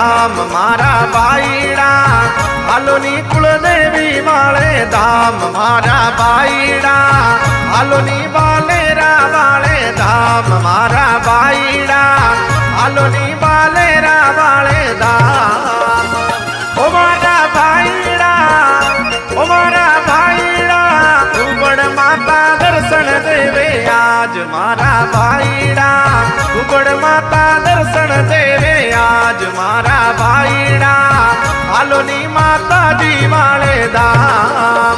धाम मारा भाईड़ा हालो नी कुलदेवी वाले धाम मारा भाईड़ा हालो नी बालेरा वाले धाम मारा भाईड़ा हालो नी बालेरा वाले धाम ओ मारा भाईड़ा ओ मारा भाईड़ा उबड़ माता दर्शन देवे आज मारा भाईड़ा उबड़ माता दर्शन देवे आज मारा भाईड़ा हालो नी माता जी वाले धाम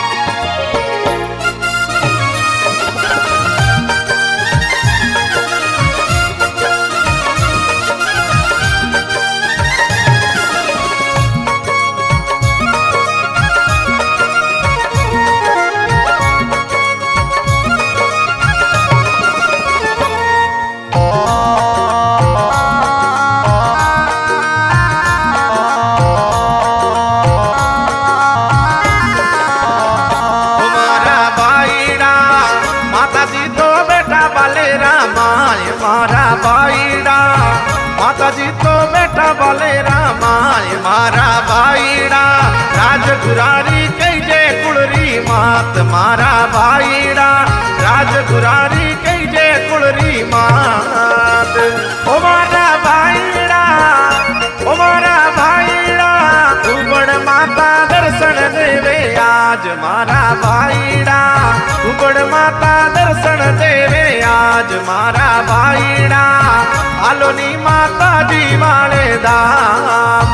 माता जी तो बेटा बोले रामाय मारा भाईड़ा राजगुरारी कई जय कुलरी मात मारा भाईड़ा राजगुरारी कई जय कुलरी मात ओ मारा भाईड़ा ओ मारा भाईड़ा उबड़ माता दर्शन देवे आज मारा भाईड़ा उबड़ माता दर्शन देवे आज मारा भाईड़ा हालो नी माता जी वाले धाम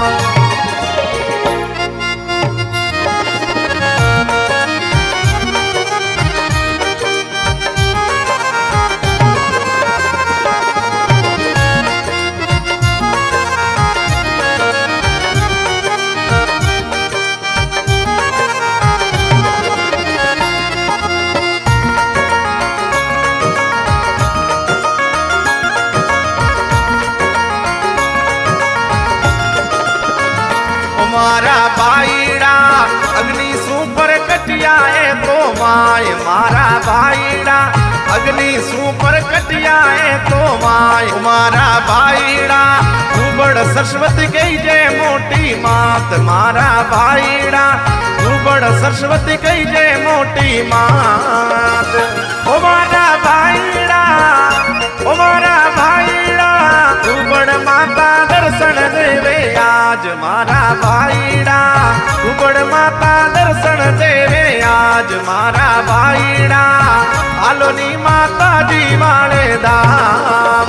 मारा भाईड़ा अग्नि सुपर कटियाए तो माय मारा भाईड़ा अग्नि सुपर कटियाए तो माय मारा भाईड़ा उबड़ सरस्वती कही जय मोटी मात मारा भाईड़ा उबड़ सरस्वती कही जय मोटी मात ओ मारा भाईड़ा ओ मारा भाईड़ा उबड़ माता दर्शन देवे आज मारा भाईड़ा उबड़ माता दर्शन देवे आज मारा भाईड़ा हालो नी माता जी वाले धाम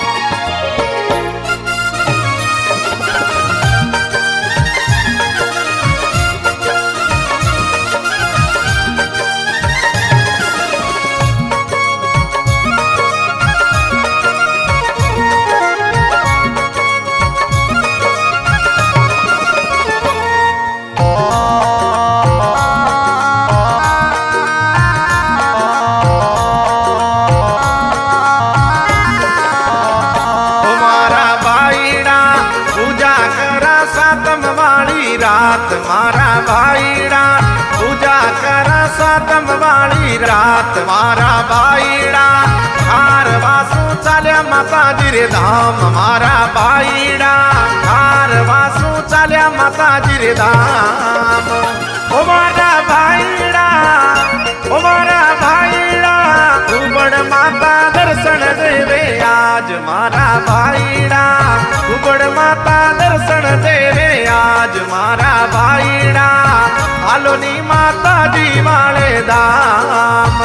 रात मारा भाईड़ा पूजा करा सातम वाली रात मारा भाईड़ा हार वासु चाल्या माता जी रे धाम मारा भाईड़ा हार वासु चाल्या माता जी रे धाम ओ मारा भाईड़ा ओ मारा भाईड़ा उबड़ माता दर्शन देवे आज मारा भाईड़ा उबड़ माता दर्शन देवे आज मारा भाईड़ा हालो नी माता जी वाले धाम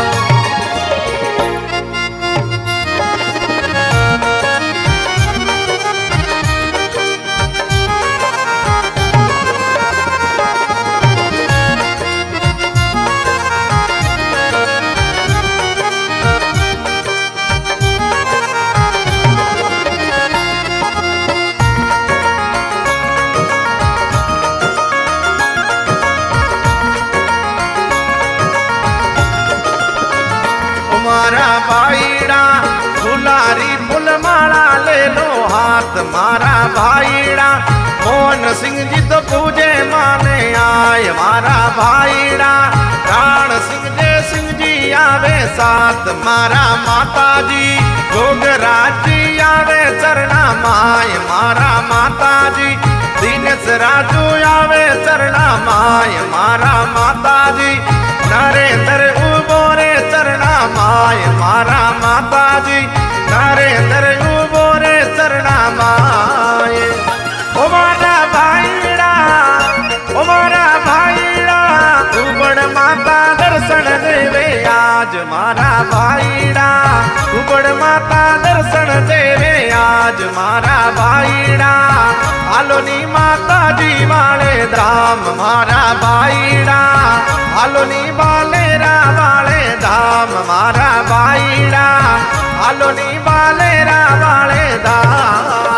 मारा भाईड़ा फुलारी फुल माला ले लो हाथ मारा भाईड़ा मोहन सिंह जी तो पूजे माने आए मारा भाईड़ा राण सिंह जय सिंह जी आवे साथ मारा माता जी जोगराज जी आवे चरना माय मारा माता जी રાજુ આવે ચરણા માય મારા માતાજી નરેન્દ્ર ઉભો રે ચરણા માય મારા માતાજી નરેન્દ્ર ઉભો રે ચરણા માય ઓ મારા ભાઈડા ઉબડ માતા દર્શન દેવે આજ મારા ભાઈડા ઉબડ માતા દર્શન દેવે આજ મારા ભાઈડા હાલોની માતાજી વાળે ધામ મારા ભાઈડા હાલોની બાલેરા વાળે ધામ મારા ભાઈડા હાલોની બાલેરા વાળે ધામ